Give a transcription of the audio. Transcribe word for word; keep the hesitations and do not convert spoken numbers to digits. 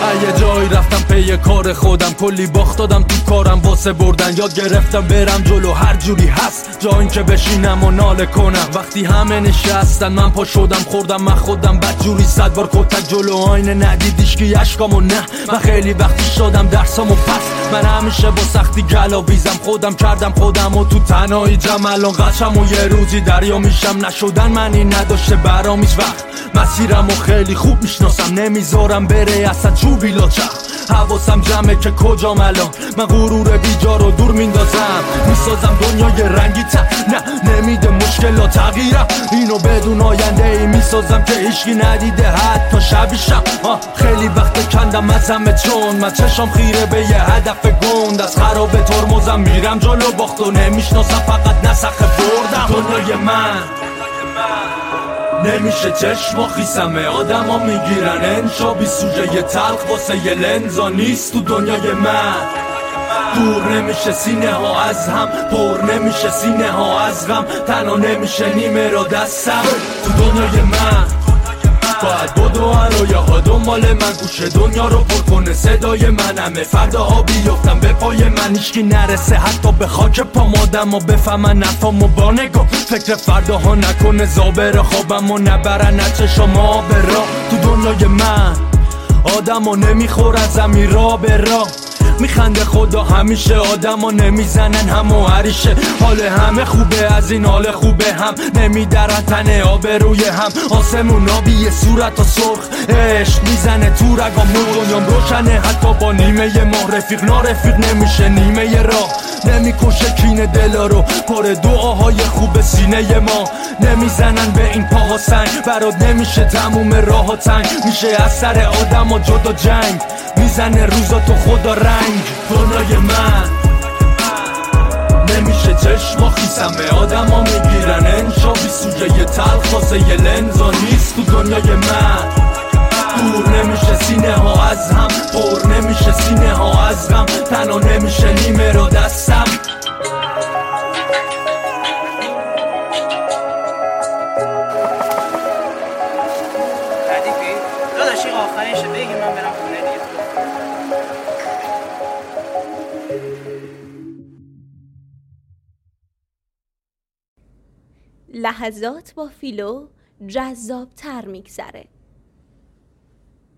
یه جایی رفتم پی کار خودم، کلی باخت دادم تو کارم واسه بردن. یاد گرفتم برم جلو هر جوری هست، جا این که بشینم و ناله کنم. وقتی همه نشستن من پا شدم خوردم من خودم بد جوری صد بار کتک جلو آینه ندیدیش که اشکامو نه. من خیلی وقتی شدم درسامو پس، من همیشه با سختی گلاویزم، خودم کردم خودم و تو تنهایی جمع الان قچم و یه روزی دریا میشم. نشدن منی نداشته برام هیچ وقت، مسیرم و خیلی خوب میشناسم، نمیذارم بره اصلا چوبی لاچخ. حواسم جمعه که کجام الان، من غرور بیجا رو دور میندازم، میسازم دنیای رنگی تا نه نمیده مشکلات تغییرم. اینو بدون آینده ای میسازم که هیچکی ندیده حتی شبیشم. خیلی وقت کندم از همه چون من چشم خیره به یه هدف گند، از خراب ترمزم میرم جلو باخت و نمیشناسم فقط نسخه بردم. دنیای من نمیشه چشم و خیسمه، آدم ها میگیرن انشا بی سوژه یه تلخ واسه یه لنزا نیست تو دنیای من. دور نمیشه سینه ها از هم، پر نمیشه سینه ها از غم، تنها نمیشه نیمه را دستم تو دنیای من. باید بدو هرایا ها دنبال من، گوش دنیا رو پر کنه صدای من، همه فرداها بیفتم به پای من، هیچکی نرسه حتی به خاک پام، آدم ها بفهمن نفامو با نگاه، فکر فرداها نکنه زابر خوابم و نبرن نه چشما به راه تو دنیای من. آدم ها نمیخور از زمین را به راه، میخنده خدا همیشه، آدم ها نمیزنن هم و هریشه، حال همه خوبه از این حال خوبه هم نمیدرن تنه آب روی هم، آسمون آبیه صورت و سرخ، عشق میزنه تو رگامون، دنیام روشنه حتی با نیمه ماه، رفیق نارفیق نمیشه نیمه راه، نمیکشه کین دلا رو پر دعاهای خوب سینه ما، نمیزنن به این پاها سنگ، برات نمیشه تموم راه ها تنگ، میشه از سر آدم و جدا جنگ، میزنه روزا تو خدا رنگ. دنیای من نمیشه چشم و خیسمه، آدم ها میگیرن انشا بی سوژه یه تلخ واسه یه لنزا نیست تو دنیای من. دور نمیشه سینه ها از هم، پر نمیشه سینه ها از غم، تنها نمیشه نیمه رو دستم. داداشی آخرینشه بگی من برم خونه دیگه. لحظات با فیلو جذاب تر میگذره.